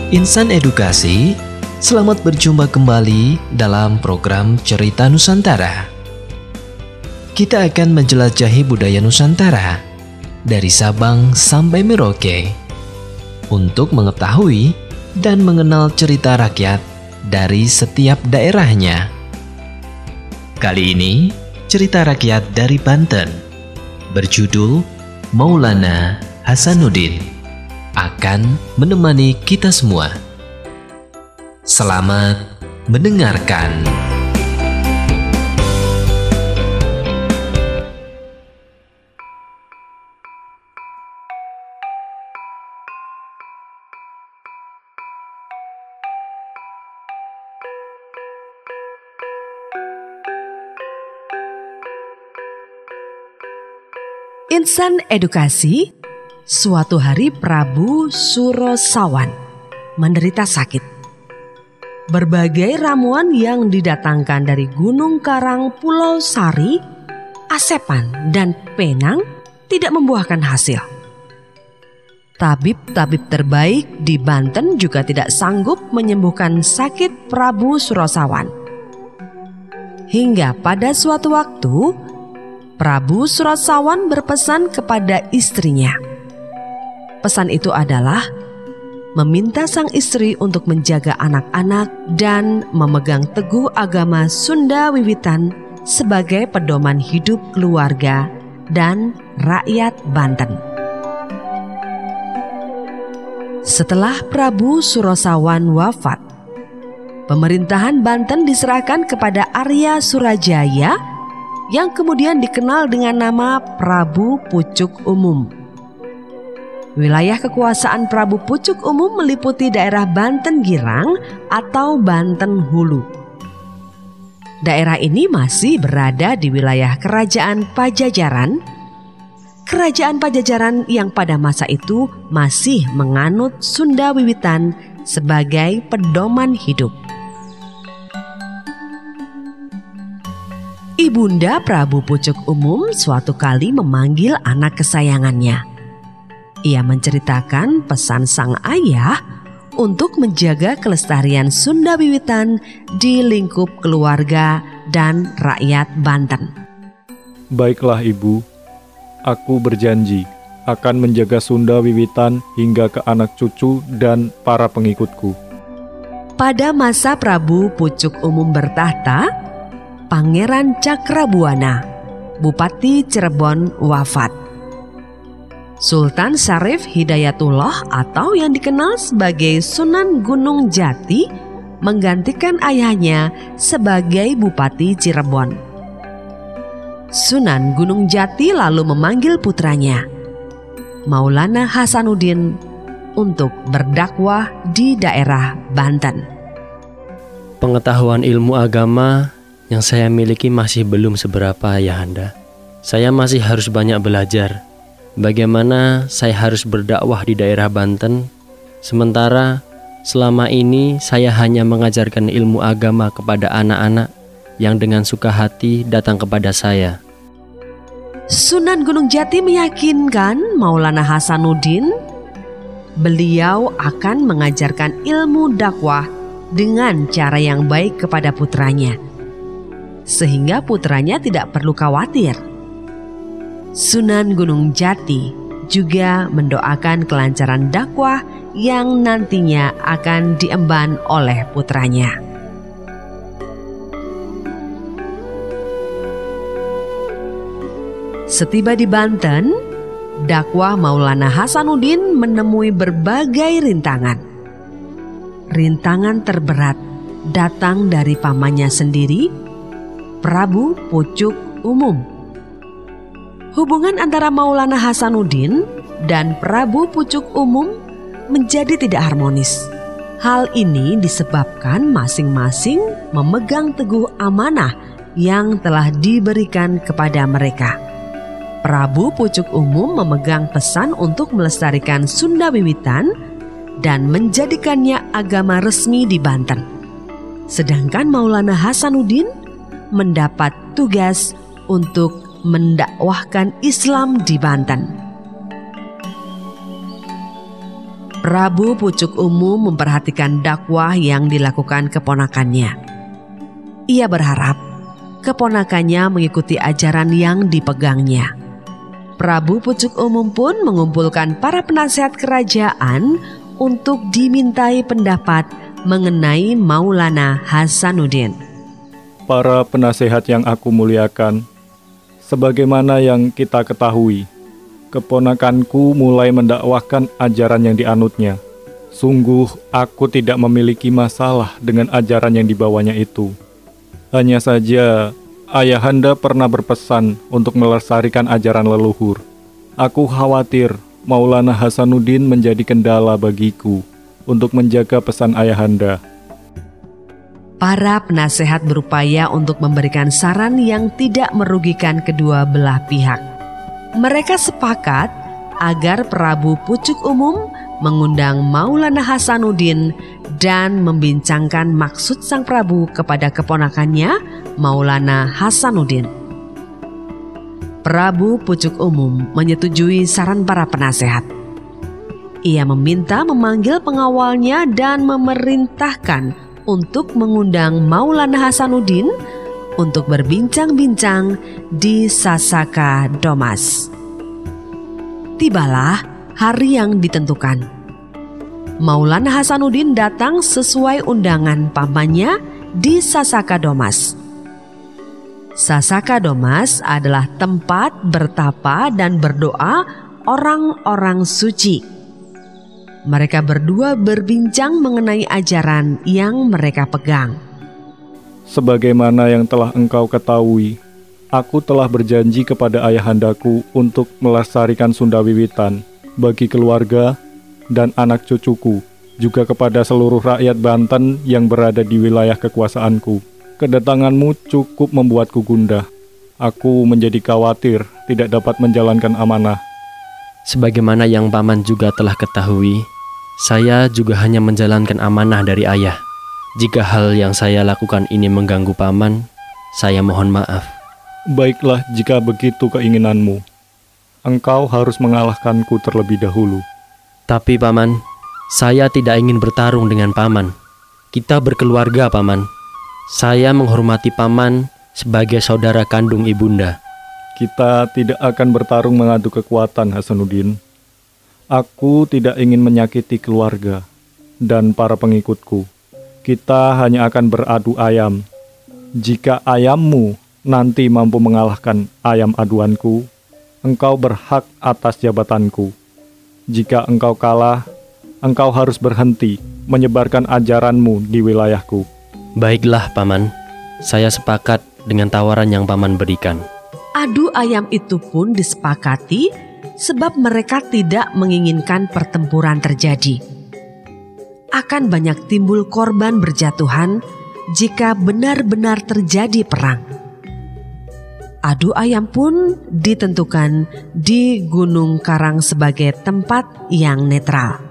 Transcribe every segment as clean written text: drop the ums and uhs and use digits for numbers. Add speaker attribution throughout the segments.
Speaker 1: Insan Edukasi, selamat berjumpa kembali dalam program Cerita Nusantara. Kita akan menjelajahi budaya Nusantara dari Sabang sampai Merauke untuk mengetahui dan mengenal cerita rakyat dari setiap daerahnya. Kali ini, cerita rakyat dari Banten berjudul Maulana Hasanuddin akan menemani kita semua. Selamat mendengarkan.
Speaker 2: Insan Edukasi. Suatu hari Prabu Surasawan menderita sakit. Berbagai ramuan yang didatangkan dari Gunung Karang, Pulau Sari, Asepan, dan Penang tidak membuahkan hasil. Tabib-tabib terbaik di Banten juga tidak sanggup menyembuhkan sakit Prabu Surasawan. Hingga pada suatu waktu, Prabu Surasawan berpesan kepada istrinya. Pesan itu adalah meminta sang istri untuk menjaga anak-anak dan memegang teguh agama Sunda Wiwitan sebagai pedoman hidup keluarga dan rakyat Banten. Setelah Prabu Surasawan wafat, pemerintahan Banten diserahkan kepada Arya Surajaya yang kemudian dikenal dengan nama Prabu Pucuk Umum. Wilayah kekuasaan Prabu Pucuk Umum meliputi daerah Banten Girang atau Banten Hulu. Daerah ini masih berada di wilayah Kerajaan Pajajaran. Kerajaan Pajajaran yang pada masa itu masih menganut Sunda Wiwitan sebagai pedoman hidup. Ibunda Prabu Pucuk Umum suatu kali memanggil anak kesayangannya. Ia menceritakan pesan sang ayah untuk menjaga kelestarian Sunda Wiwitan di lingkup keluarga dan rakyat Banten.
Speaker 3: Baiklah Ibu, aku berjanji akan menjaga Sunda Wiwitan hingga ke anak cucu dan para pengikutku.
Speaker 2: Pada masa Prabu Pucuk Umum bertahta, Pangeran Cakrabuana, Bupati Cirebon, wafat. Sultan Syarif Hidayatullah atau yang dikenal sebagai Sunan Gunung Jati menggantikan ayahnya sebagai Bupati Cirebon. Sunan Gunung Jati lalu memanggil putranya, Maulana Hasanuddin, untuk berdakwah di daerah Banten.
Speaker 4: Pengetahuan ilmu agama yang saya miliki masih belum seberapa, Ayahanda. Saya masih harus banyak belajar. Bagaimana saya harus berdakwah di daerah Banten, sementara selama ini saya hanya mengajarkan ilmu agama kepada anak-anak yang dengan suka hati datang kepada saya.
Speaker 2: Sunan Gunung Jati meyakinkan Maulana Hasanuddin beliau akan mengajarkan ilmu dakwah dengan cara yang baik kepada putranya, sehingga putranya tidak perlu khawatir. Sunan Gunung Jati juga mendoakan kelancaran dakwah yang nantinya akan diemban oleh putranya. Setiba di Banten, dakwah Maulana Hasanuddin menemui berbagai rintangan. Rintangan terberat datang dari pamannya sendiri, Prabu Pucuk Umum. Hubungan antara Maulana Hasanuddin dan Prabu Pucuk Umum menjadi tidak harmonis. Hal ini disebabkan masing-masing memegang teguh amanah yang telah diberikan kepada mereka. Prabu Pucuk Umum memegang pesan untuk melestarikan Sunda Wiwitan dan menjadikannya agama resmi di Banten. Sedangkan Maulana Hasanuddin mendapat tugas untuk mendakwahkan Islam di Banten. Prabu Pucuk Umum memperhatikan dakwah yang dilakukan keponakannya. Ia berharap keponakannya mengikuti ajaran yang dipegangnya. Prabu Pucuk Umum pun mengumpulkan para penasihat kerajaan untuk dimintai pendapat mengenai Maulana Hasanuddin.
Speaker 3: Para penasehat yang aku muliakan, sebagaimana yang kita ketahui, keponakanku mulai mendakwahkan ajaran yang dianutnya. Sungguh aku tidak memiliki masalah dengan ajaran yang dibawanya itu. Hanya saja ayahanda pernah berpesan untuk melestarikan ajaran leluhur. Aku khawatir Maulana Hasanuddin menjadi kendala bagiku untuk menjaga pesan ayahanda.
Speaker 2: Para penasehat berupaya untuk memberikan saran yang tidak merugikan kedua belah pihak. Mereka sepakat agar Prabu Pucuk Umum mengundang Maulana Hasanuddin dan membincangkan maksud sang Prabu kepada keponakannya Maulana Hasanuddin. Prabu Pucuk Umum menyetujui saran para penasehat. Ia meminta memanggil pengawalnya dan memerintahkan untuk mengundang Maulana Hasanuddin untuk berbincang-bincang di Sasaka Domas. Tibalah hari yang ditentukan. Maulana Hasanuddin datang sesuai undangan pamannya di Sasaka Domas. Sasaka Domas adalah tempat bertapa dan berdoa orang-orang suci. Mereka berdua berbincang mengenai ajaran yang mereka pegang.
Speaker 3: Sebagaimana yang telah engkau ketahui, aku telah berjanji kepada ayahandaku untuk melestarikan Sunda Wiwitan bagi keluarga dan anak cucuku, juga kepada seluruh rakyat Banten yang berada di wilayah kekuasaanku. Kedatanganmu cukup membuatku gundah. Aku menjadi khawatir tidak dapat menjalankan amanah.
Speaker 4: Sebagaimana yang paman juga telah ketahui, saya juga hanya menjalankan amanah dari ayah. Jika hal yang saya lakukan ini mengganggu paman, saya mohon maaf.
Speaker 3: Baiklah jika begitu keinginanmu. Engkau harus mengalahkanku terlebih dahulu.
Speaker 4: Tapi paman, saya tidak ingin bertarung dengan paman. Kita berkeluarga, paman. Saya menghormati paman sebagai saudara kandung ibunda.
Speaker 3: Kita tidak akan bertarung mengadu kekuatan, Hasanuddin. Aku tidak ingin menyakiti keluarga dan para pengikutku. Kita hanya akan beradu ayam. Jika ayammu nanti mampu mengalahkan ayam aduanku, engkau berhak atas jabatanku. Jika engkau kalah, engkau harus berhenti menyebarkan ajaranmu di wilayahku.
Speaker 4: Baiklah, paman. Saya sepakat dengan tawaran yang paman berikan.
Speaker 2: Adu ayam itu pun disepakati sebab mereka tidak menginginkan pertempuran terjadi. Akan banyak timbul korban berjatuhan jika benar-benar terjadi perang. Adu ayam pun ditentukan di Gunung Karang sebagai tempat yang netral.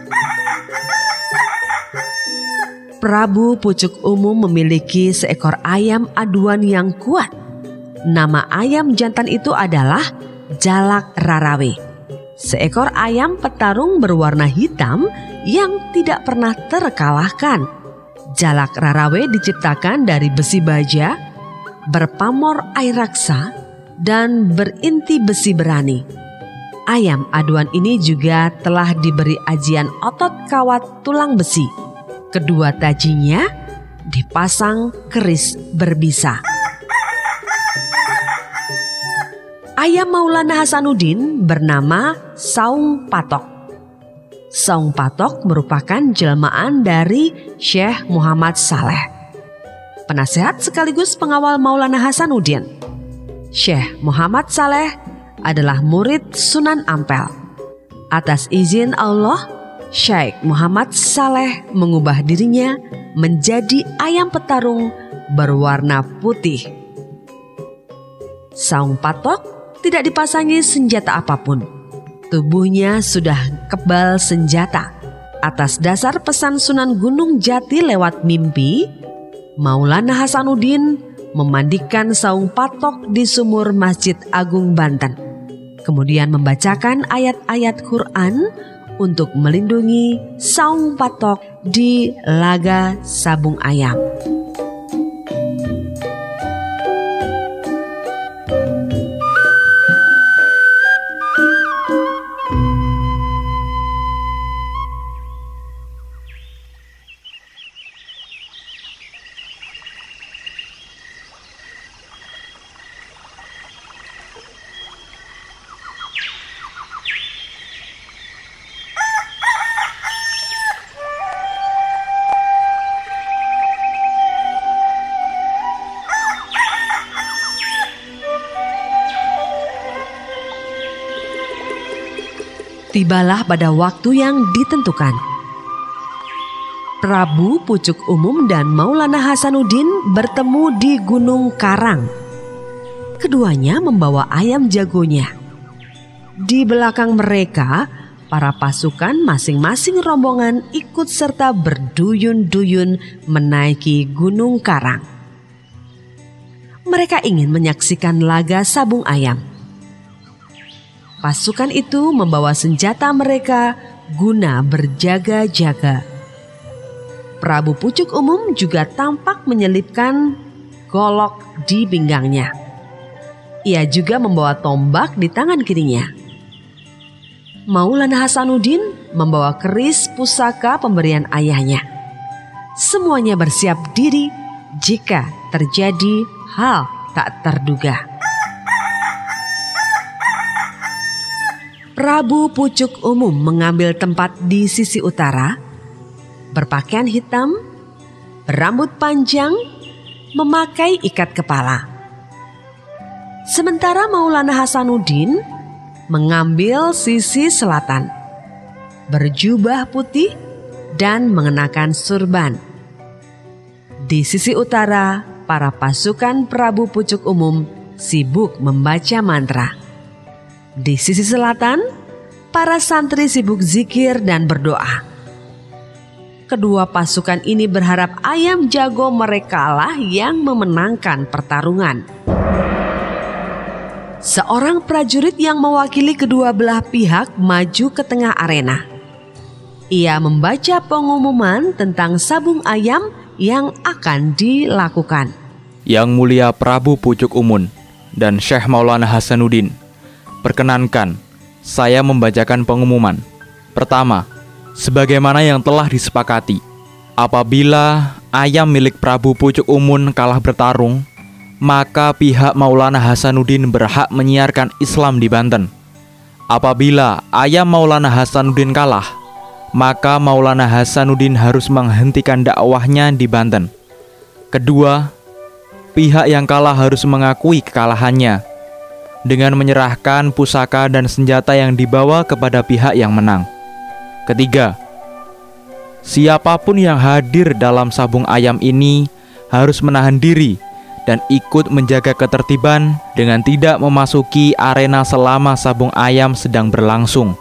Speaker 2: Prabu Pucuk Umum memiliki seekor ayam aduan yang kuat. Nama ayam jantan itu adalah Jalak Rarawe. Seekor ayam petarung berwarna hitam yang tidak pernah terkalahkan. Jalak Rarawe diciptakan dari besi baja, berpamor air raksa, dan berinti besi berani. Ayam aduan ini juga telah diberi ajian otot kawat tulang besi. Kedua tajinya dipasang keris berbisa. Ayam Maulana Hasanuddin bernama Saung Patok. Saung Patok merupakan jelmaan dari Syekh Muhammad Saleh, penasehat sekaligus pengawal Maulana Hasanuddin. Syekh Muhammad Saleh adalah murid Sunan Ampel. Atas izin Allah, Syekh Muhammad Saleh mengubah dirinya menjadi ayam petarung berwarna putih. Saung Patok tidak dipasangi senjata apapun. Tubuhnya sudah kebal senjata. Atas dasar pesan Sunan Gunung Jati lewat mimpi, Maulana Hasanuddin memandikan Saung Patok di sumur Masjid Agung Banten. Kemudian membacakan ayat-ayat Quran untuk melindungi Saung Patok di Laga Sabung Ayam. Tibalah pada waktu yang ditentukan. Prabu Pucuk Umum dan Maulana Hasanuddin bertemu di Gunung Karang. Keduanya membawa ayam jagonya. Di belakang mereka, para pasukan masing-masing rombongan ikut serta berduyun-duyun menaiki Gunung Karang. Mereka ingin menyaksikan laga sabung ayam. Pasukan itu membawa senjata mereka guna berjaga-jaga. Prabu Pucuk Umum juga tampak menyelipkan golok di pinggangnya. Ia juga membawa tombak di tangan kirinya. Maulana Hasanuddin membawa keris pusaka pemberian ayahnya. Semuanya bersiap diri jika terjadi hal tak terduga. Prabu Pucuk Umum mengambil tempat di sisi utara, berpakaian hitam, berambut panjang, memakai ikat kepala. Sementara Maulana Hasanuddin mengambil sisi selatan, berjubah putih dan mengenakan surban. Di sisi utara, para pasukan Prabu Pucuk Umum sibuk membaca mantra. Di sisi selatan, para santri sibuk zikir dan berdoa. Kedua pasukan ini berharap ayam jago merekalah yang memenangkan pertarungan. Seorang prajurit yang mewakili kedua belah pihak maju ke tengah arena. Ia membaca pengumuman tentang sabung ayam yang akan dilakukan.
Speaker 5: Yang Mulia Prabu Pucuk Umum dan Syekh Maulana Hasanuddin, perkenankan saya membacakan pengumuman. Pertama, sebagaimana yang telah disepakati, apabila ayam milik Prabu Pucuk Umum kalah bertarung, maka pihak Maulana Hasanuddin berhak menyiarkan Islam di Banten. Apabila ayam Maulana Hasanuddin kalah, maka Maulana Hasanuddin harus menghentikan dakwahnya di Banten. Kedua, pihak yang kalah harus mengakui kekalahannya dengan menyerahkan pusaka dan senjata yang dibawa kepada pihak yang menang. Ketiga, siapapun yang hadir dalam sabung ayam ini harus menahan diri dan ikut menjaga ketertiban dengan tidak memasuki arena selama sabung ayam sedang berlangsung.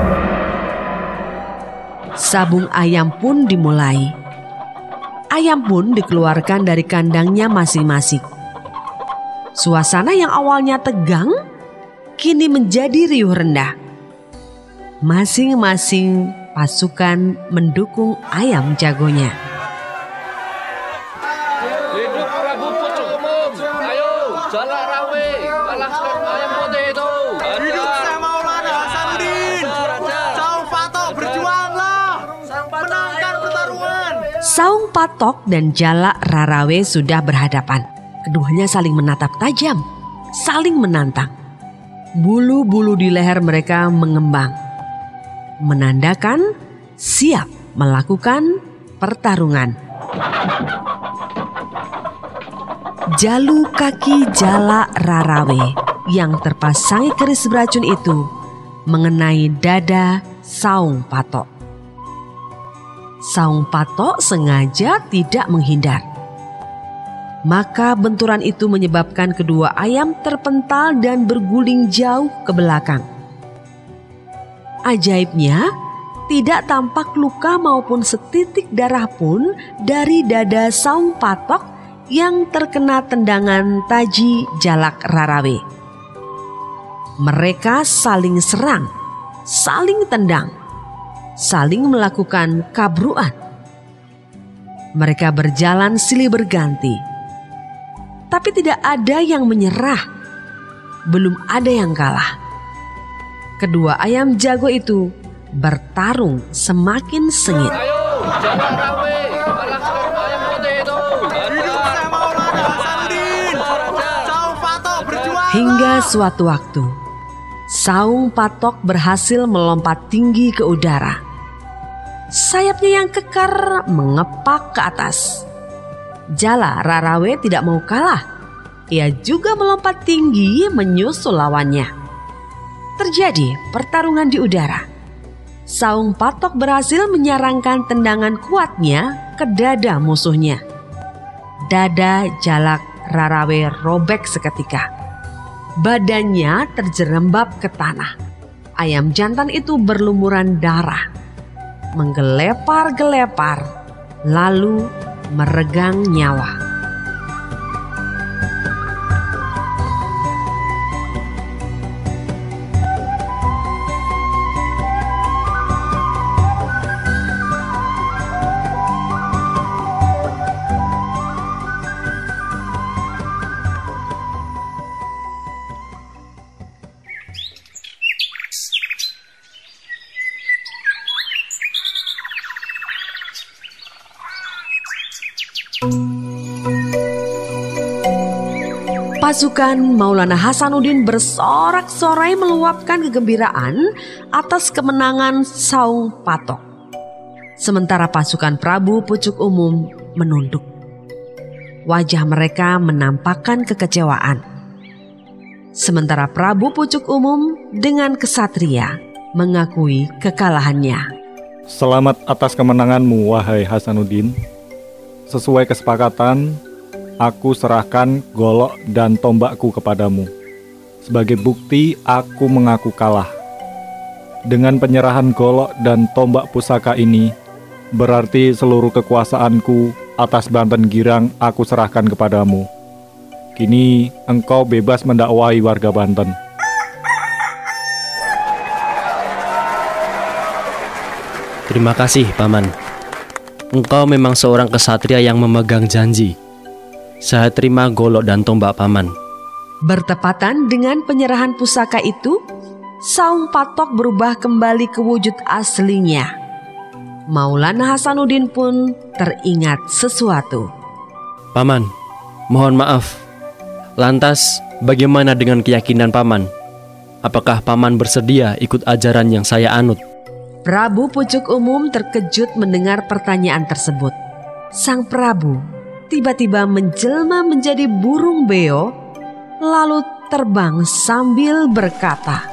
Speaker 2: Sabung ayam pun dimulai. Ayam pun dikeluarkan dari kandangnya masing-masing. Suasana yang awalnya tegang, kini menjadi riuh rendah. Masing-masing pasukan mendukung ayam jagonya.
Speaker 6: Hidup Prabu Pucuk Umum, ayo jalak rawe, kalahkan ayam putih itu.
Speaker 7: Hidup Syekh Maulana Hasanuddin, Saung Patok berjuanglah, menangkan pertarungan.
Speaker 2: Saung Patok dan Jalak Rarawe sudah berhadapan. Keduanya saling menatap tajam, saling menantang. Bulu-bulu di leher mereka mengembang, menandakan siap melakukan pertarungan. Jalu kaki Jalak Rarawe yang terpasangi keris beracun itu mengenai dada Saung Patok. Saung Patok sengaja tidak menghindar. Maka benturan itu menyebabkan kedua ayam terpental dan berguling jauh ke belakang. Ajaibnya, tidak tampak luka maupun setitik darah pun dari dada Saung Patok yang terkena tendangan Taji Jalak Rarawe. Mereka saling serang, saling tendang. saling melakukan kabruan. Mereka berjalan silih berganti, tapi tidak ada yang menyerah, belum ada yang kalah. Kedua ayam jago itu bertarung semakin sengit.
Speaker 6: Ayo, jalan rawe, balaskan ayam putih itu.
Speaker 7: Hidup Syekh Maulana Hasanuddin. Saung Patok berjuang.
Speaker 2: Hingga suatu waktu, Saung Patok berhasil melompat tinggi ke udara. Sayapnya yang kekar mengepak ke atas. Jala Rarawe tidak mau kalah. Ia juga melompat tinggi menyusul lawannya. Terjadi pertarungan di udara. Saung Patok berhasil menyarangkan tendangan kuatnya ke dada musuhnya. Dada Jalak Rarawe robek seketika. Badannya terjerembab ke tanah. Ayam jantan itu berlumuran darah, menggelepar-gelepar, lalu meregang nyawa. Pasukan Maulana Hasanuddin bersorak-sorai meluapkan kegembiraan atas kemenangan Saung Patok. Sementara pasukan Prabu Pucuk Umum menunduk. Wajah mereka menampakkan kekecewaan. Sementara Prabu Pucuk Umum dengan kesatria mengakui kekalahannya.
Speaker 3: Selamat atas kemenanganmu, wahai Hasanuddin. Sesuai kesepakatan, aku serahkan golok dan tombakku kepadamu. Sebagai bukti, aku mengaku kalah. Dengan penyerahan golok dan tombak pusaka ini, berarti seluruh kekuasaanku atas Banten Girang aku serahkan kepadamu. Kini engkau bebas mendakwahi warga Banten.
Speaker 4: Terima kasih, Paman. Engkau memang seorang kesatria yang memegang janji. Saya terima golok dan tombak Paman.
Speaker 2: Bertepatan dengan penyerahan pusaka itu, Saung Patok berubah kembali ke wujud aslinya. Maulana Hasanuddin pun teringat sesuatu.
Speaker 4: Paman, mohon maaf. Lantas, bagaimana dengan keyakinan Paman? Apakah Paman bersedia ikut ajaran yang saya anut?
Speaker 2: Prabu Pucuk Umum terkejut mendengar pertanyaan tersebut. Sang Prabu tiba-tiba menjelma menjadi burung beo, lalu terbang sambil berkata,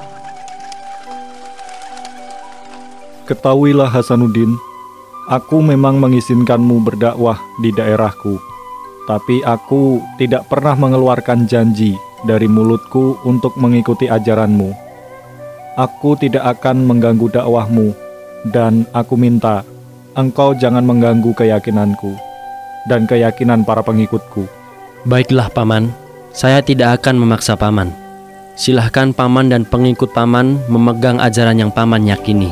Speaker 3: Ketahuilah Hasanuddin, aku memang mengizinkanmu berdakwah di daerahku, tapi aku tidak pernah mengeluarkan janji dari mulutku untuk mengikuti ajaranmu. Aku tidak akan mengganggu dakwahmu, dan aku minta engkau jangan mengganggu keyakinanku dan keyakinan para pengikutku.
Speaker 4: Baiklah, Paman. Saya tidak akan memaksa Paman. Silahkan Paman dan pengikut Paman memegang ajaran yang Paman yakini.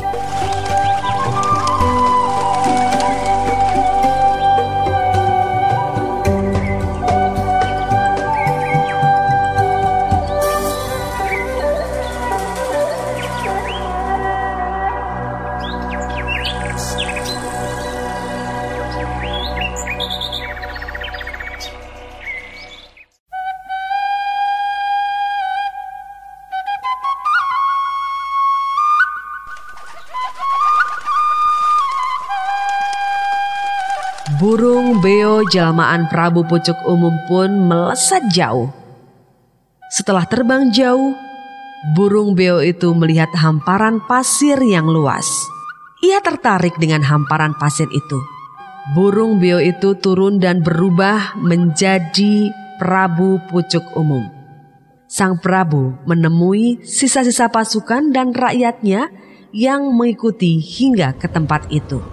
Speaker 2: Burung beo jelmaan Prabu Pucuk Umum pun melesat jauh. Setelah terbang jauh, burung beo itu melihat hamparan pasir yang luas. Ia tertarik dengan hamparan pasir itu. Burung beo itu turun dan berubah menjadi Prabu Pucuk Umum. Sang Prabu menemui sisa-sisa pasukan dan rakyatnya yang mengikuti hingga ke tempat itu.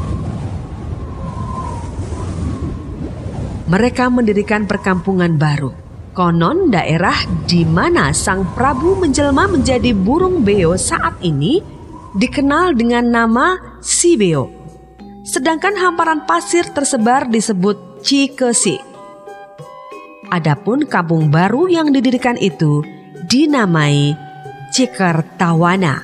Speaker 2: Mereka mendirikan perkampungan baru. Konon daerah di mana Sang Prabu menjelma menjadi burung beo saat ini dikenal dengan nama Sibeo, sedangkan hamparan pasir tersebar disebut Cikesi. Adapun kampung baru yang didirikan itu dinamai Cikertawana.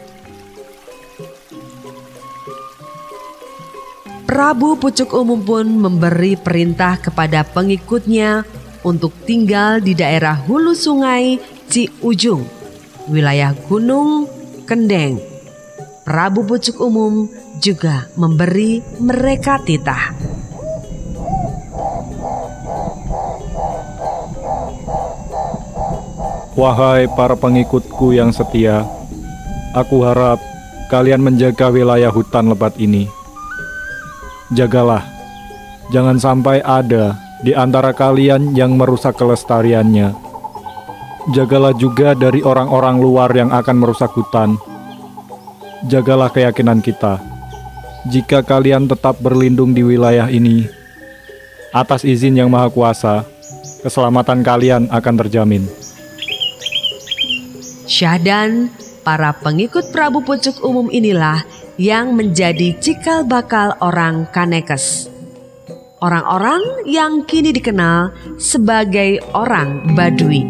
Speaker 2: Prabu Pucuk Umum pun memberi perintah kepada pengikutnya untuk tinggal di daerah hulu sungai Ciujung, wilayah Gunung Kendeng. Prabu Pucuk Umum juga memberi mereka titah.
Speaker 3: Wahai para pengikutku yang setia, aku harap kalian menjaga wilayah hutan lebat ini. Jagalah, jangan sampai ada di antara kalian yang merusak kelestariannya. Jagalah juga dari orang-orang luar yang akan merusak hutan. Jagalah keyakinan kita. Jika kalian tetap berlindung di wilayah ini, atas izin Yang Maha Kuasa, keselamatan kalian akan terjamin.
Speaker 2: Syahdan, para pengikut Prabu Pucuk Umum inilah yang menjadi cikal bakal orang Kanekes. Orang-orang yang kini dikenal sebagai orang Baduy.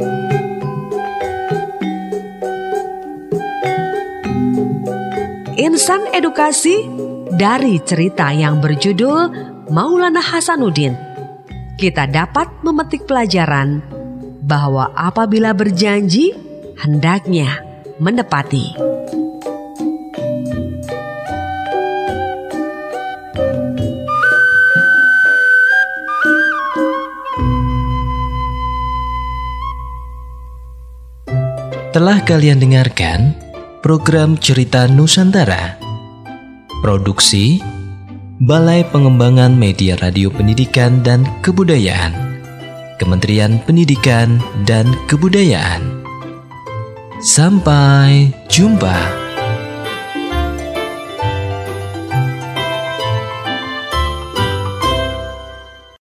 Speaker 2: Insan edukasi dari cerita yang berjudul Maulana Hasanuddin, kita dapat memetik pelajaran bahwa apabila berjanji, hendaknya menepati.
Speaker 1: Telah kalian dengarkan program Cerita Nusantara. Produksi Balai Pengembangan Media Radio Pendidikan dan Kebudayaan, Kementerian Pendidikan dan Kebudayaan. Sampai jumpa.